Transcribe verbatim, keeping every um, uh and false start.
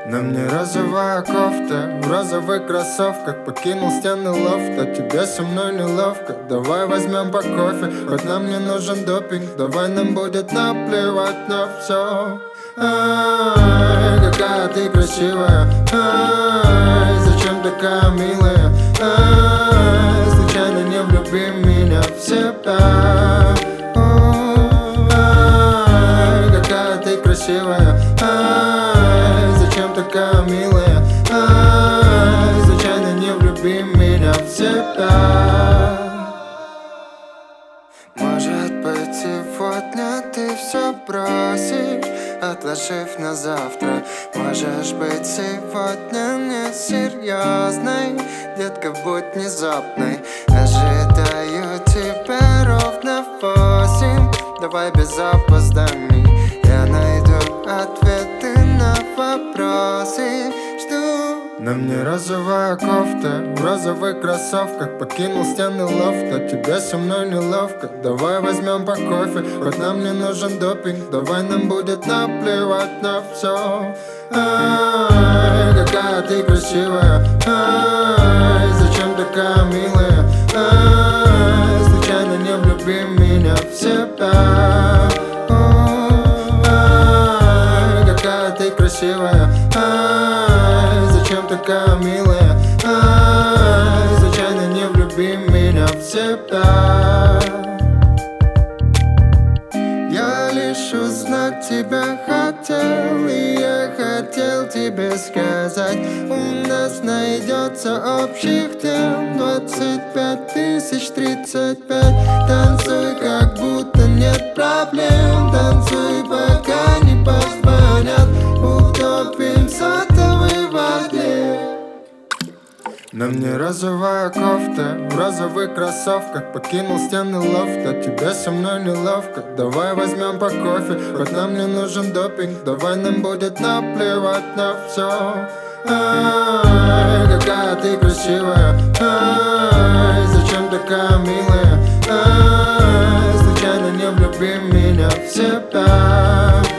На мне розовая кофта, в розовых кроссовках. Покинул стены лофта, тебе со мной неловко. Давай возьмем по кофе, хоть нам не нужен допинг. Давай нам будет наплевать на все. Ай, какая ты красивая. Ай, зачем такая милая. Ай, случайно не влюби меня в себя. Ай, какая ты красивая. Ай, зачем такая милая. Ай, случайно не влюби меня в себя. Может быть, сегодня ты все бросишь, отложив на завтра. Можешь быть сегодня не серьезной, детка, будь внезапной. Ожидаю тебя ровно в восемь. Давай без опозданий, я найду ответы на вопросы. Жду. На мне розовая кофта, в розовых кроссовках. Покинул стены лофта, тебе со мной неловко. Давай возьмем по кофе, хоть нам не нужен допинг. Давай нам будет наплевать на все. Ай, какая ты красивая. Ай, зачем такая милая. Ай, случайно не влюби меня в себя. Ай, какая ты красивая. Ай, зачем такая милая. Ай, случайно не влюби меня в себя. Я лишь узнать тебя хотел, и я хотел тебе сказать: у нас найдется общих тем. Двадцать пять тысяч тридцать пять. Танцуй, как будто нет проблем. Танцуй, пока не позвонят. Утопим сотовый в воде. На мне розовая кофта, в розовых кроссовках. Покинул стены лофта, тебе со мной неловко. Давай возьмем по кофе, хоть нам не нужен допинг. Давай нам будет наплевать на все. Ай, какая ты красивая. Ай, зачем такая милая. Ай, случайно не влюби меня в себя.